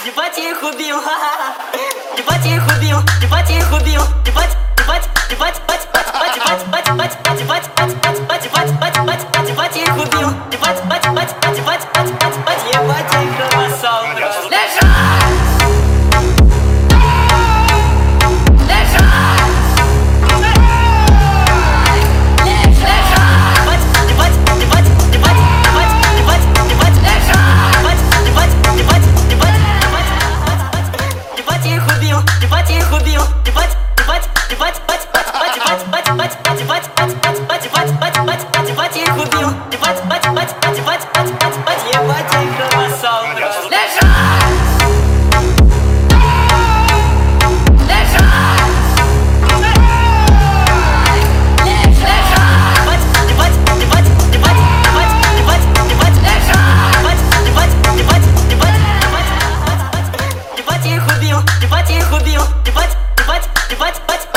ебать я их убил, ха-ха. Ебать я их убил, ебать я их убил, ебать, ебать, ебать, бать, бать, бать, бать, бать, бать, бать, бать, бать, бать, бать, бать, бать, бать, бать, ебать я их убил, ебать, бать, бать, бать, бать, бать, бать, бать, ебать я их кромосом. Ебать я их убил, ебать, ебать, ебать, бать, бать, бать, бать, бать, бать, бать, бать, бать, бать, бать, бать, бать, бать, бать, ебать я их убил, ебать, бать, бать, бать, бать, бать, бать, бать, ебать я их кромосом. Ебать я их убил, ебать я их убил, ебать, ебать, ебать, бать,